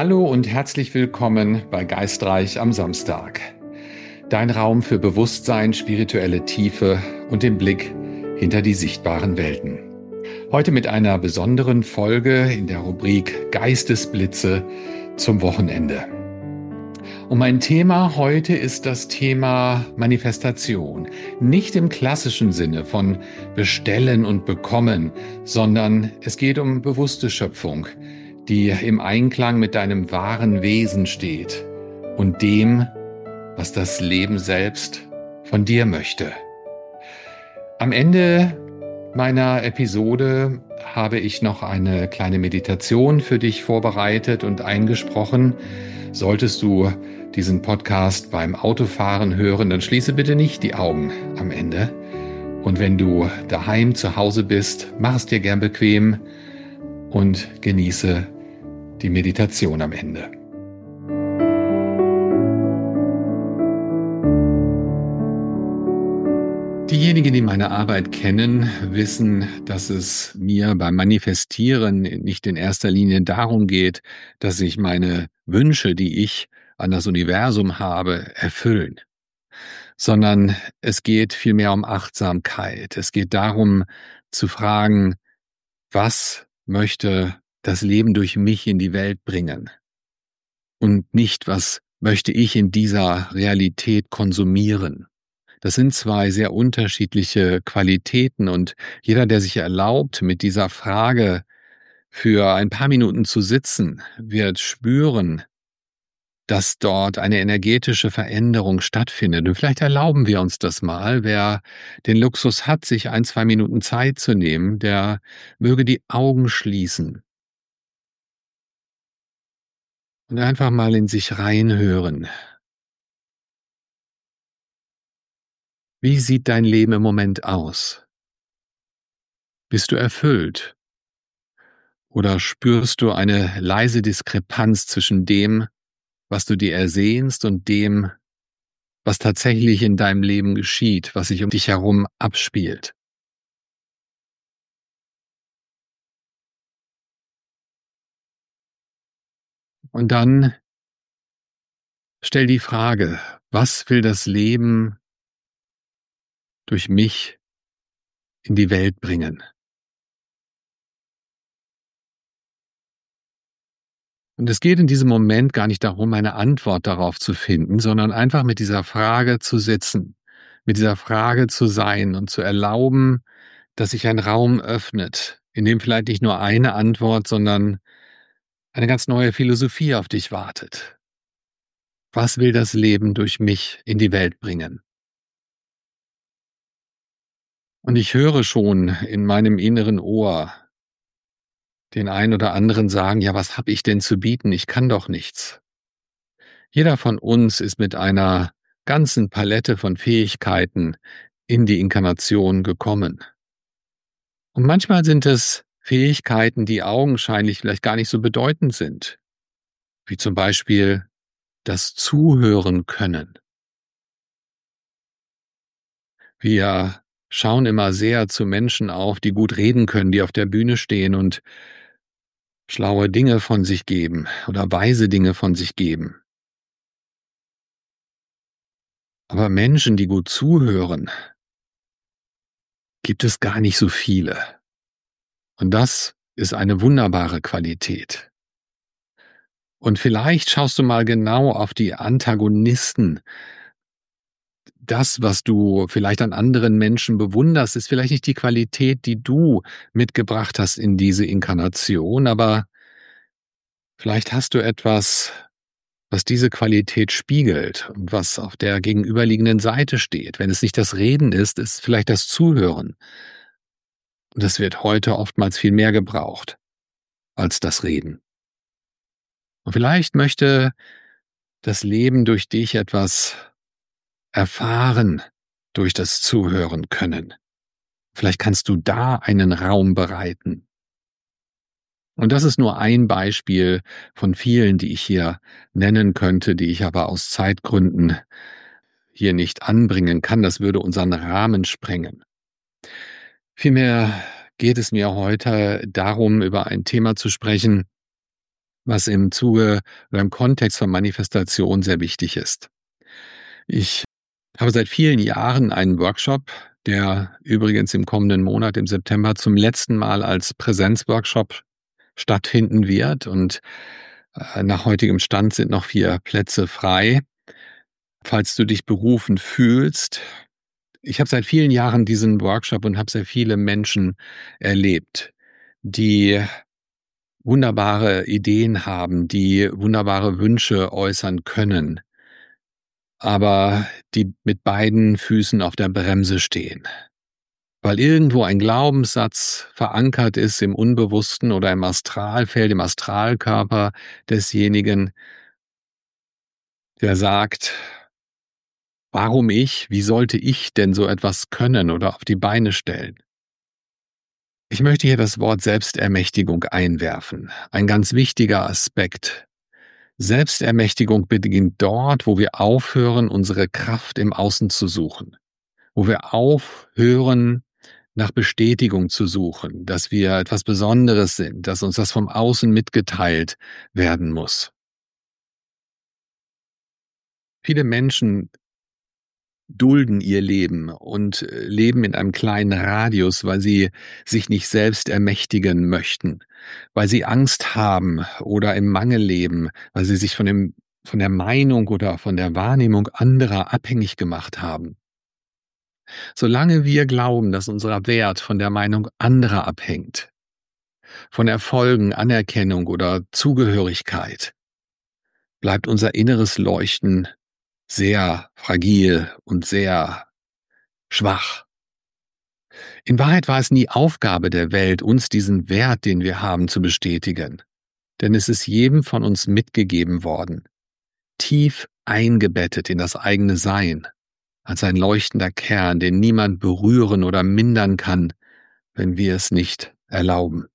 Hallo und herzlich willkommen bei Geistreich am Samstag. Dein Raum für Bewusstsein, spirituelle Tiefe und den Blick hinter die sichtbaren Welten. Heute mit einer besonderen Folge in der Rubrik Geistesblitze zum Wochenende. Und mein Thema heute ist das Thema Manifestation. Nicht im klassischen Sinne von Bestellen und Bekommen, sondern es geht um bewusste Schöpfung, die im Einklang mit deinem wahren Wesen steht und dem, was das Leben selbst von dir möchte. Am Ende meiner Episode habe ich noch eine kleine Meditation für dich vorbereitet und eingesprochen. Solltest du diesen Podcast beim Autofahren hören, dann schließe bitte nicht die Augen am Ende. Und wenn du daheim zu Hause bist, mach es dir gern bequem und genieße die Meditation am Ende. Diejenigen, die meine Arbeit kennen, wissen, dass es mir beim Manifestieren nicht in erster Linie darum geht, dass sich meine Wünsche, die ich an das Universum habe, erfüllen, sondern es geht vielmehr um Achtsamkeit. Es geht darum zu fragen, was möchte das Leben durch mich in die Welt bringen und nicht, was möchte ich in dieser Realität konsumieren. Das sind zwei sehr unterschiedliche Qualitäten und jeder, der sich erlaubt, mit dieser Frage für ein paar Minuten zu sitzen, wird spüren, dass dort eine energetische Veränderung stattfindet. Und vielleicht erlauben wir uns das mal. Wer den Luxus hat, sich 1, 2 Minuten Zeit zu nehmen, der möge die Augen schließen und einfach mal in sich reinhören. Wie sieht dein Leben im Moment aus? Bist du erfüllt? Oder spürst du eine leise Diskrepanz zwischen dem, was du dir ersehnst und dem, was tatsächlich in deinem Leben geschieht, was sich um dich herum abspielt? Und dann stell die Frage, was will das Leben durch mich in die Welt bringen? Und es geht in diesem Moment gar nicht darum, eine Antwort darauf zu finden, sondern einfach mit dieser Frage zu sitzen, mit dieser Frage zu sein und zu erlauben, dass sich ein Raum öffnet, in dem vielleicht nicht nur eine Antwort, sondern eine ganz neue Philosophie auf dich wartet. Was will das Leben durch mich in die Welt bringen? Und ich höre schon in meinem inneren Ohr den einen oder anderen sagen, ja, was habe ich denn zu bieten? Ich kann doch nichts. Jeder von uns ist mit einer ganzen Palette von Fähigkeiten in die Inkarnation gekommen. Und manchmal sind es Fähigkeiten, die augenscheinlich vielleicht gar nicht so bedeutend sind, wie zum Beispiel das Zuhören können. Wir schauen immer sehr zu Menschen auf, die gut reden können, die auf der Bühne stehen und schlaue Dinge von sich geben oder weise Dinge von sich geben. Aber Menschen, die gut zuhören, gibt es gar nicht so viele. Und das ist eine wunderbare Qualität. Und vielleicht schaust du mal genau auf die Antagonisten. Das, was du vielleicht an anderen Menschen bewunderst, ist vielleicht nicht die Qualität, die du mitgebracht hast in diese Inkarnation, aber vielleicht hast du etwas, was diese Qualität spiegelt und was auf der gegenüberliegenden Seite steht. Wenn es nicht das Reden ist, ist vielleicht das Zuhören. Und das wird heute oftmals viel mehr gebraucht als das Reden. Und vielleicht möchte das Leben durch dich etwas erfahren durch das Zuhören können. Vielleicht kannst du da einen Raum bereiten. Und das ist nur ein Beispiel von vielen, die ich hier nennen könnte, die ich aber aus Zeitgründen hier nicht anbringen kann. Das würde unseren Rahmen sprengen. Vielmehr geht es mir heute darum, über ein Thema zu sprechen, was im Zuge oder im Kontext von Manifestation sehr wichtig ist. Ich habe seit vielen Jahren einen Workshop, der übrigens im kommenden Monat im September zum letzten Mal als Präsenzworkshop stattfinden wird und nach heutigem Stand sind noch 4 Plätze frei. Falls du dich berufen fühlst, ich habe seit vielen Jahren diesen Workshop und habe sehr viele Menschen erlebt, die wunderbare Ideen haben, die wunderbare Wünsche äußern können, aber die mit beiden Füßen auf der Bremse stehen, weil irgendwo ein Glaubenssatz verankert ist im Unbewussten oder im Astralfeld, im Astralkörper desjenigen, der sagt: „Warum ich? Wie sollte ich denn so etwas können oder auf die Beine stellen?“ Ich möchte hier das Wort Selbstermächtigung einwerfen. Ein ganz wichtiger Aspekt. Selbstermächtigung beginnt dort, wo wir aufhören, unsere Kraft im Außen zu suchen, wo wir aufhören, nach Bestätigung zu suchen, dass wir etwas Besonderes sind, dass uns das vom Außen mitgeteilt werden muss. Viele Menschen dulden ihr Leben und leben in einem kleinen Radius, weil sie sich nicht selbst ermächtigen möchten, weil sie Angst haben oder im Mangel leben, weil sie sich von der Meinung oder von der Wahrnehmung anderer abhängig gemacht haben. Solange wir glauben, dass unser Wert von der Meinung anderer abhängt, von Erfolgen, Anerkennung oder Zugehörigkeit, bleibt unser inneres Leuchten sehr fragil und sehr schwach. In Wahrheit war es nie Aufgabe der Welt, uns diesen Wert, den wir haben, zu bestätigen. Denn es ist jedem von uns mitgegeben worden, tief eingebettet in das eigene Sein, als ein leuchtender Kern, den niemand berühren oder mindern kann, wenn wir es nicht erlauben.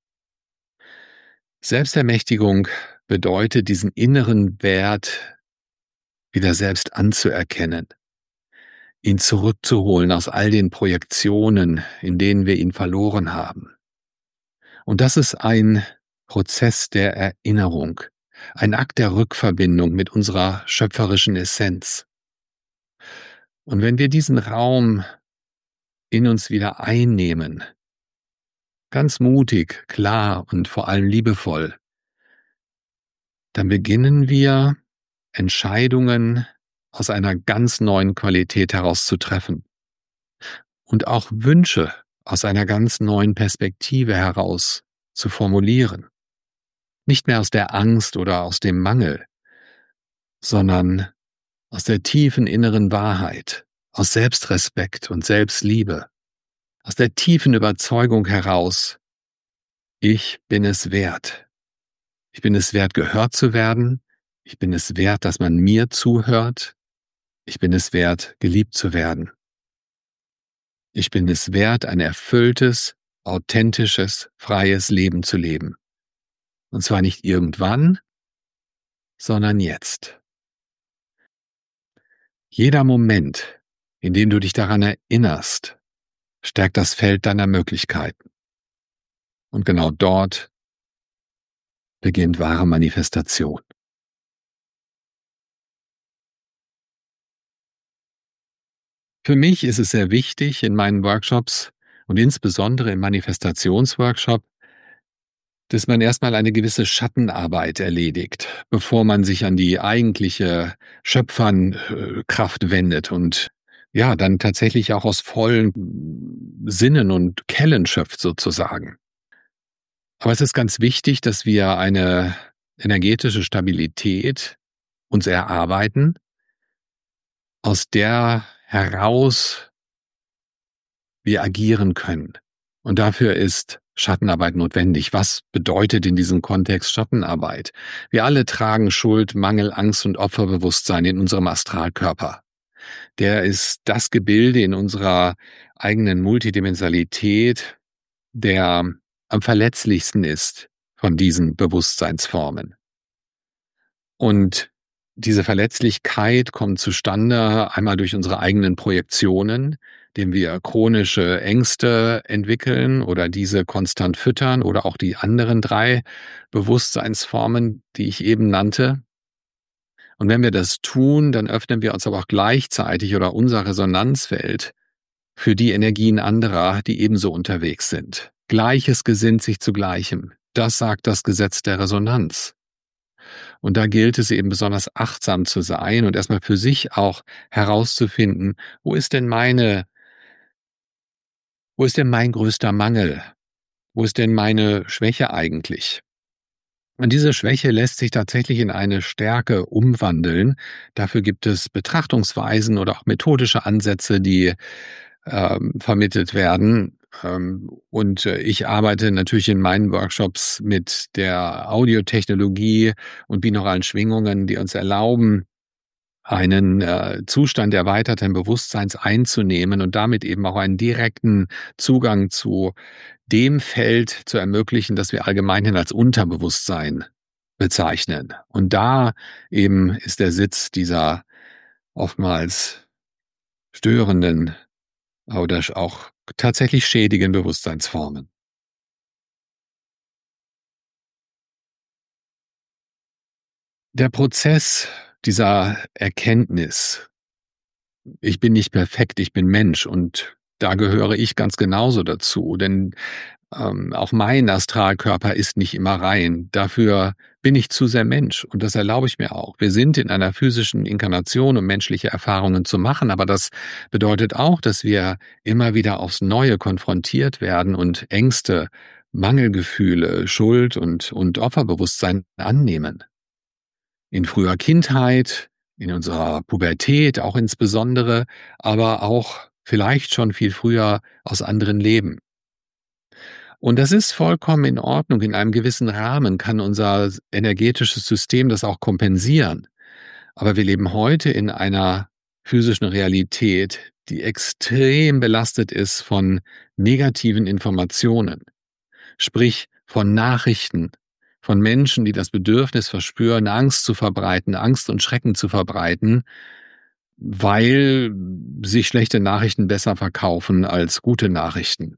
Selbstermächtigung bedeutet, diesen inneren Wert wieder selbst anzuerkennen, ihn zurückzuholen aus all den Projektionen, in denen wir ihn verloren haben. Und das ist ein Prozess der Erinnerung, ein Akt der Rückverbindung mit unserer schöpferischen Essenz. Und wenn wir diesen Raum in uns wieder einnehmen, ganz mutig, klar und vor allem liebevoll, dann beginnen wir, Entscheidungen aus einer ganz neuen Qualität heraus zu treffen und auch Wünsche aus einer ganz neuen Perspektive heraus zu formulieren. Nicht mehr aus der Angst oder aus dem Mangel, sondern aus der tiefen inneren Wahrheit, aus Selbstrespekt und Selbstliebe, aus der tiefen Überzeugung heraus, ich bin es wert. Ich bin es wert, gehört zu werden. Ich bin es wert, dass man mir zuhört. Ich bin es wert, geliebt zu werden. Ich bin es wert, ein erfülltes, authentisches, freies Leben zu leben. Und zwar nicht irgendwann, sondern jetzt. Jeder Moment, in dem du dich daran erinnerst, stärkt das Feld deiner Möglichkeiten. Und genau dort beginnt wahre Manifestation. Für mich ist es sehr wichtig in meinen Workshops und insbesondere im Manifestationsworkshop, dass man erstmal eine gewisse Schattenarbeit erledigt, bevor man sich an die eigentliche Schöpfernkraft wendet und ja, dann tatsächlich auch aus vollen Sinnen und Kellen schöpft sozusagen. Aber es ist ganz wichtig, dass wir eine energetische Stabilität uns erarbeiten, aus der heraus wir agieren können. Und dafür ist Schattenarbeit notwendig. Was bedeutet in diesem Kontext Schattenarbeit? Wir alle tragen Schuld, Mangel, Angst und Opferbewusstsein in unserem Astralkörper. Der ist das Gebilde in unserer eigenen Multidimensionalität, der am verletzlichsten ist von diesen Bewusstseinsformen. Und diese Verletzlichkeit kommt zustande einmal durch unsere eigenen Projektionen, dem wir chronische Ängste entwickeln oder diese konstant füttern oder auch die anderen 3 Bewusstseinsformen, die ich eben nannte. Und wenn wir das tun, dann öffnen wir uns aber auch gleichzeitig oder unser Resonanzfeld für die Energien anderer, die ebenso unterwegs sind. Gleiches gesinnt sich zu Gleichem. Das sagt das Gesetz der Resonanz. Und da gilt es eben besonders achtsam zu sein und erstmal für sich auch herauszufinden, wo ist denn mein größter Mangel? Wo ist denn meine Schwäche eigentlich? Und diese Schwäche lässt sich tatsächlich in eine Stärke umwandeln. Dafür gibt es Betrachtungsweisen oder auch methodische Ansätze, die vermittelt werden. Ich arbeite natürlich in meinen Workshops mit der Audiotechnologie und binauralen Schwingungen, die uns erlauben, einen Zustand erweiterten Bewusstseins einzunehmen und damit eben auch einen direkten Zugang zu dem Feld zu ermöglichen, das wir allgemeinhin als Unterbewusstsein bezeichnen. Und da eben ist der Sitz dieser oftmals störenden oder auch tatsächlich schädigen Bewusstseinsformen. Der Prozess dieser Erkenntnis, ich bin nicht perfekt, ich bin Mensch und da gehöre ich ganz genauso dazu, denn auch mein Astralkörper ist nicht immer rein. Dafür bin ich zu sehr Mensch und das erlaube ich mir auch. Wir sind in einer physischen Inkarnation, um menschliche Erfahrungen zu machen, aber das bedeutet auch, dass wir immer wieder aufs Neue konfrontiert werden und Ängste, Mangelgefühle, Schuld und Opferbewusstsein annehmen. In früher Kindheit, in unserer Pubertät auch insbesondere, aber auch vielleicht schon viel früher aus anderen Leben. Und das ist vollkommen in Ordnung. In einem gewissen Rahmen kann unser energetisches System das auch kompensieren. Aber wir leben heute in einer physischen Realität, die extrem belastet ist von negativen Informationen, sprich von Nachrichten, von Menschen, die das Bedürfnis verspüren, Angst zu verbreiten, Angst und Schrecken zu verbreiten, weil sich schlechte Nachrichten besser verkaufen als gute Nachrichten.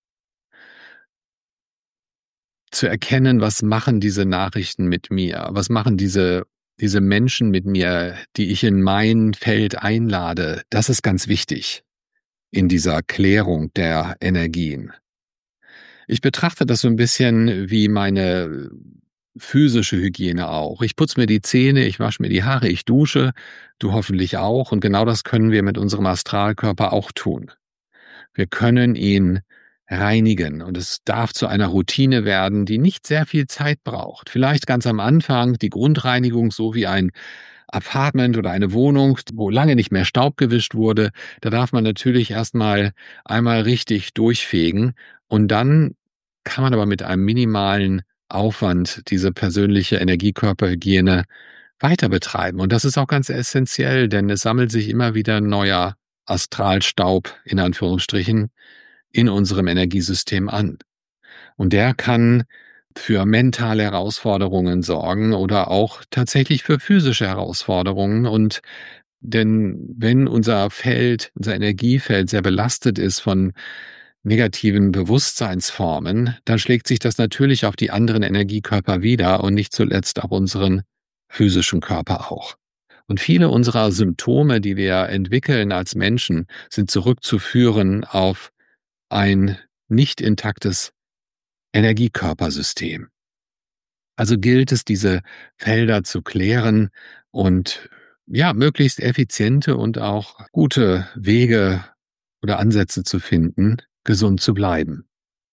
Zu erkennen, was machen diese Nachrichten mit mir? Was machen diese Menschen mit mir, die ich in mein Feld einlade? Das ist ganz wichtig in dieser Klärung der Energien. Ich betrachte das so ein bisschen wie meine physische Hygiene auch. Ich putze mir die Zähne, ich wasche mir die Haare, ich dusche, du hoffentlich auch. Und genau das können wir mit unserem Astralkörper auch tun. Wir können ihn reinigen und es darf zu einer Routine werden, die nicht sehr viel Zeit braucht. Vielleicht ganz am Anfang die Grundreinigung, so wie ein Apartment oder eine Wohnung, wo lange nicht mehr Staub gewischt wurde. Da darf man natürlich erstmal einmal richtig durchfegen und dann kann man aber mit einem minimalen Aufwand diese persönliche Energiekörperhygiene weiter betreiben. Und das ist auch ganz essentiell, denn es sammelt sich immer wieder neuer Astralstaub in Anführungsstrichen in unserem Energiesystem an. Und der kann für mentale Herausforderungen sorgen oder auch tatsächlich für physische Herausforderungen. Und denn wenn unser Feld, unser Energiefeld sehr belastet ist von negativen Bewusstseinsformen, dann schlägt sich das natürlich auf die anderen Energiekörper wieder und nicht zuletzt auf unseren physischen Körper auch. Und viele unserer Symptome, die wir entwickeln als Menschen, sind zurückzuführen auf ein nicht intaktes Energiekörpersystem. Also gilt es, diese Felder zu klären und ja, möglichst effiziente und auch gute Wege oder Ansätze zu finden, gesund zu bleiben.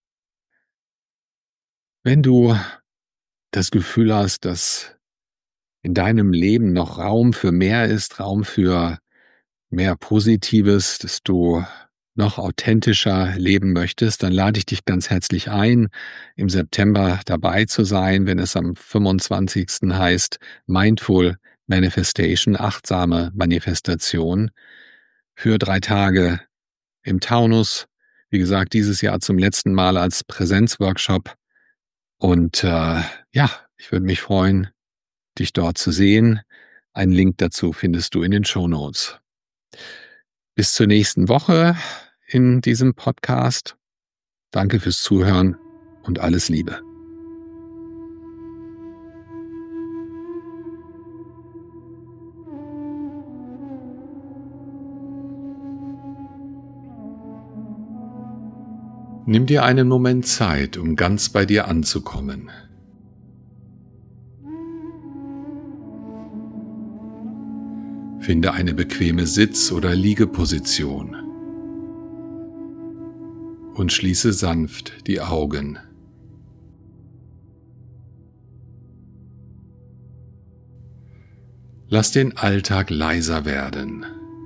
Wenn du das Gefühl hast, dass in deinem Leben noch Raum für mehr ist, Raum für mehr Positives, dass du noch authentischer leben möchtest, dann lade ich dich ganz herzlich ein, im September dabei zu sein, wenn es am 25. heißt Mindful Manifestation, achtsame Manifestation für 3 Tage im Taunus. Wie gesagt, dieses Jahr zum letzten Mal als Präsenzworkshop. Und ja, ich würde mich freuen, dich dort zu sehen. Einen Link dazu findest du in den Shownotes. Bis zur nächsten Woche. in diesem Podcast. Danke fürs Zuhören und alles Liebe. Nimm dir einen Moment Zeit, um ganz bei dir anzukommen. Finde eine bequeme Sitz- oder Liegeposition und schließe sanft die Augen. Lass den Alltag leiser werden.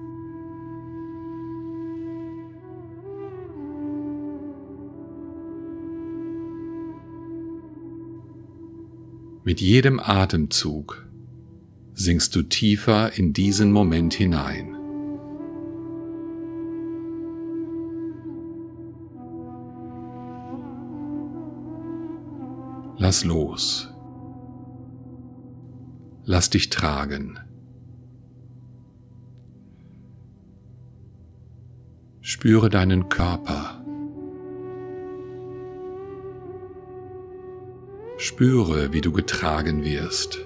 Mit jedem Atemzug sinkst du tiefer in diesen Moment hinein. Lass los. Lass dich tragen. Spüre deinen Körper. Spüre, wie du getragen wirst.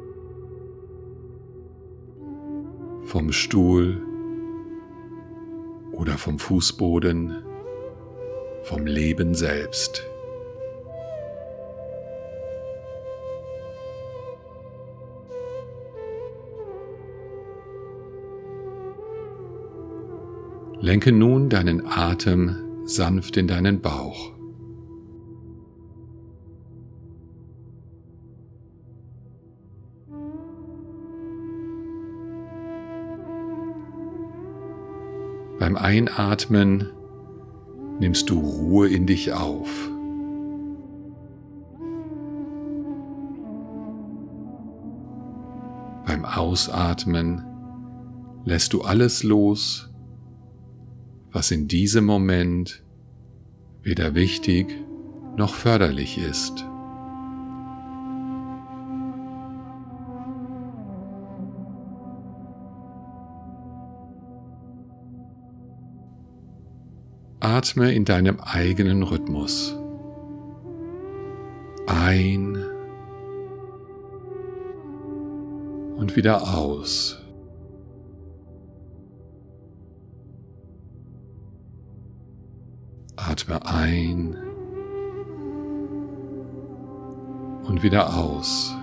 Vom Stuhl oder vom Fußboden, vom Leben selbst. Lenke nun deinen Atem sanft in deinen Bauch. Beim Einatmen nimmst du Ruhe in dich auf. Beim Ausatmen lässt du alles los, was in diesem Moment weder wichtig noch förderlich ist. Atme in deinem eigenen Rhythmus. Ein und wieder aus. Atme ein und wieder aus.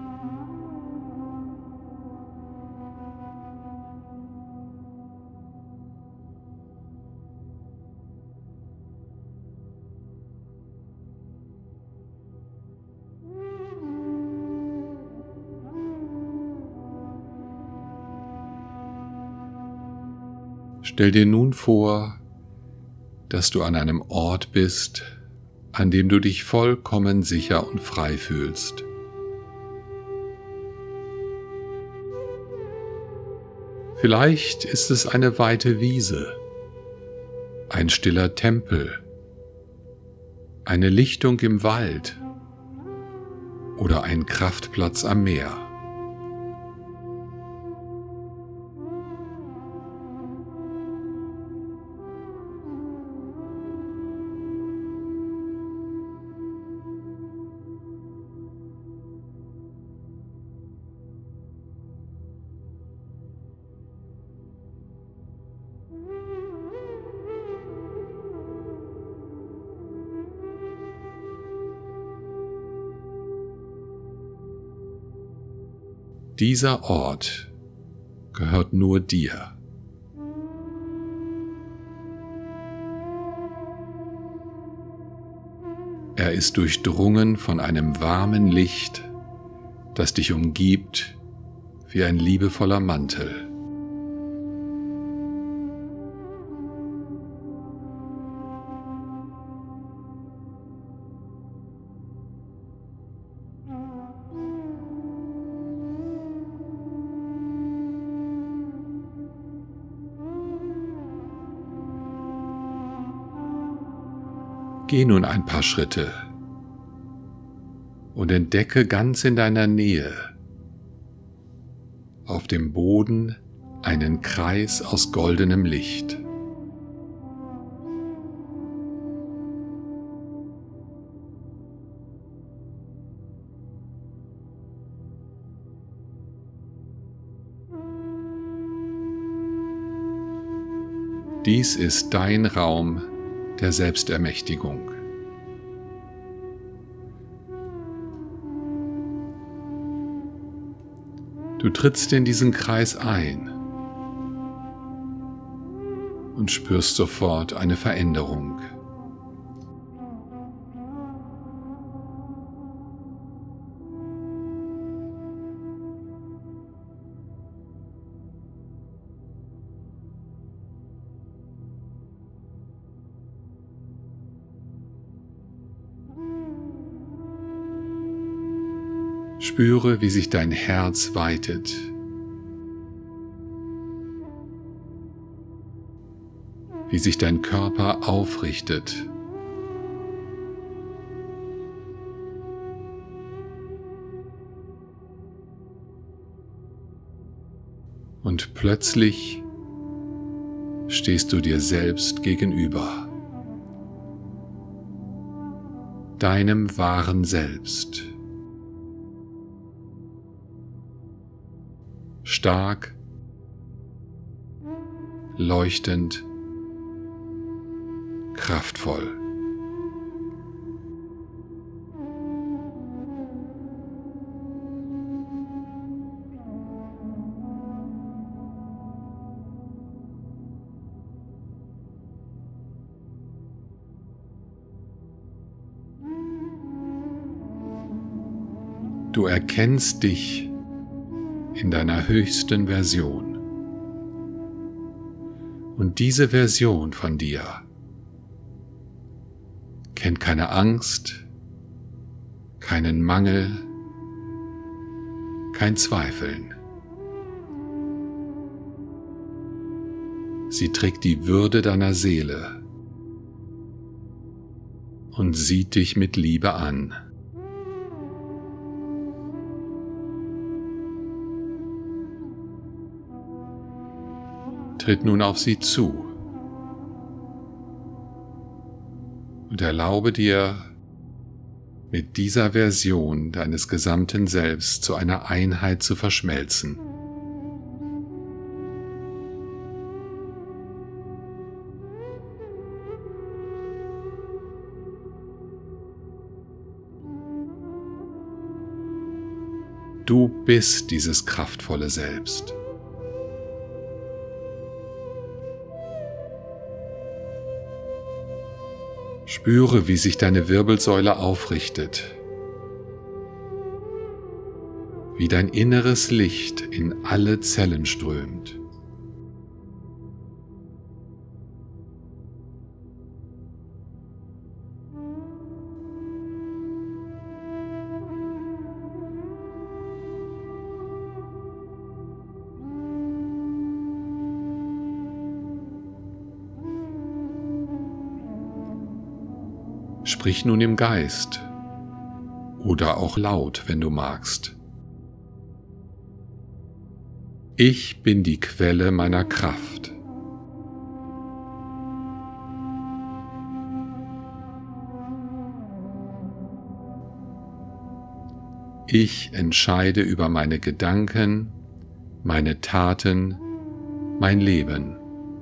Stell dir nun vor, dass du an einem Ort bist, an dem du dich vollkommen sicher und frei fühlst. Vielleicht ist es eine weite Wiese, ein stiller Tempel, eine Lichtung im Wald oder ein Kraftplatz am Meer. Dieser Ort gehört nur dir. Er ist durchdrungen von einem warmen Licht, das dich umgibt wie ein liebevoller Mantel. Geh nun ein paar Schritte und entdecke ganz in deiner Nähe auf dem Boden einen Kreis aus goldenem Licht. Dies ist dein Raum der Selbstermächtigung. Du trittst in diesen Kreis ein und spürst sofort eine Veränderung. Spüre, wie sich dein Herz weitet. Wie sich dein Körper aufrichtet. Und plötzlich stehst du dir selbst gegenüber. Deinem wahren Selbst. Stark, leuchtend, kraftvoll. Du erkennst dich in deiner höchsten Version. Und diese Version von dir kennt keine Angst, keinen Mangel, kein Zweifeln. Sie trägt die Würde deiner Seele und sieht dich mit Liebe an. Tritt nun auf sie zu und erlaube dir, mit dieser Version deines gesamten Selbst zu einer Einheit zu verschmelzen. Du bist dieses kraftvolle Selbst. Spüre, wie sich deine Wirbelsäule aufrichtet, wie dein inneres Licht in alle Zellen strömt. Sprich nun im Geist oder auch laut, wenn du magst. Ich bin die Quelle meiner Kraft. Ich entscheide über meine Gedanken, meine Taten, mein Leben.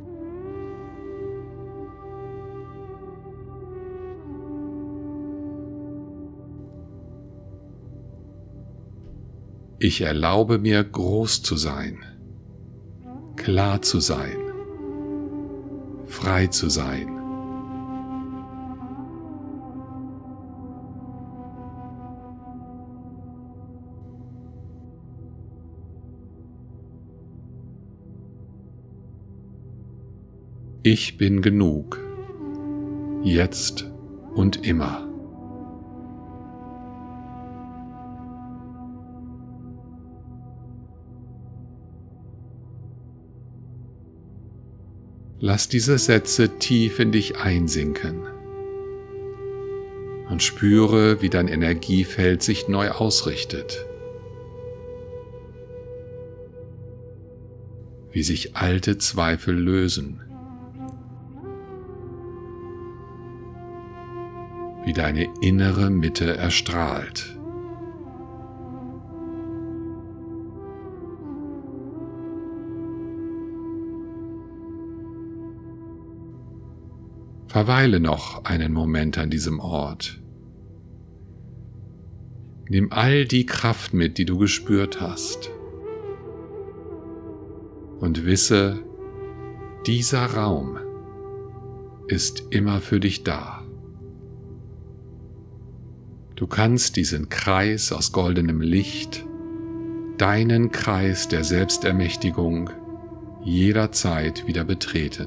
Ich erlaube mir, groß zu sein, klar zu sein, frei zu sein. Ich bin genug, jetzt und immer. Lass diese Sätze tief in dich einsinken und spüre, wie dein Energiefeld sich neu ausrichtet, wie sich alte Zweifel lösen, wie deine innere Mitte erstrahlt. Verweile noch einen Moment an diesem Ort. Nimm all die Kraft mit, die du gespürt hast. Und wisse, dieser Raum ist immer für dich da. Du kannst diesen Kreis aus goldenem Licht, deinen Kreis der Selbstermächtigung, jederzeit wieder betreten.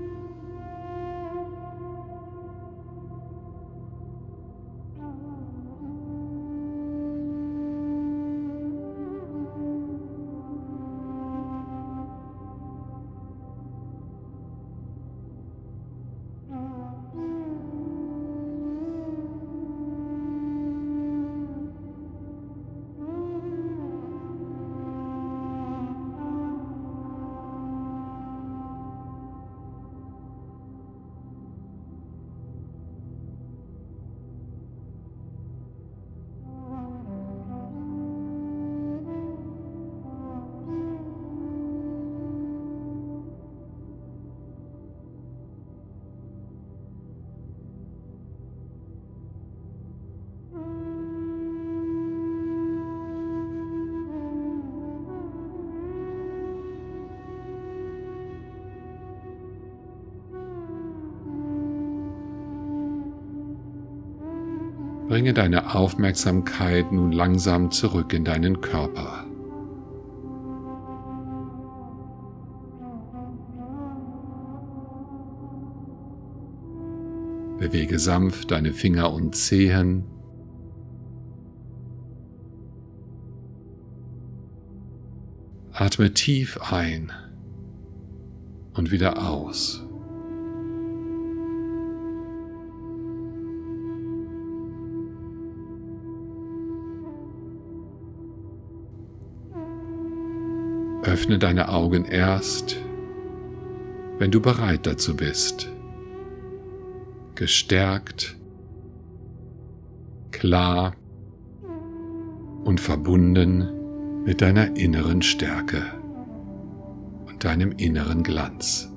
Bringe deine Aufmerksamkeit nun langsam zurück in deinen Körper. Bewege sanft deine Finger und Zehen. Atme tief ein und wieder aus. Öffne deine Augen erst, wenn du bereit dazu bist. Gestärkt, klar und verbunden mit deiner inneren Stärke und deinem inneren Glanz.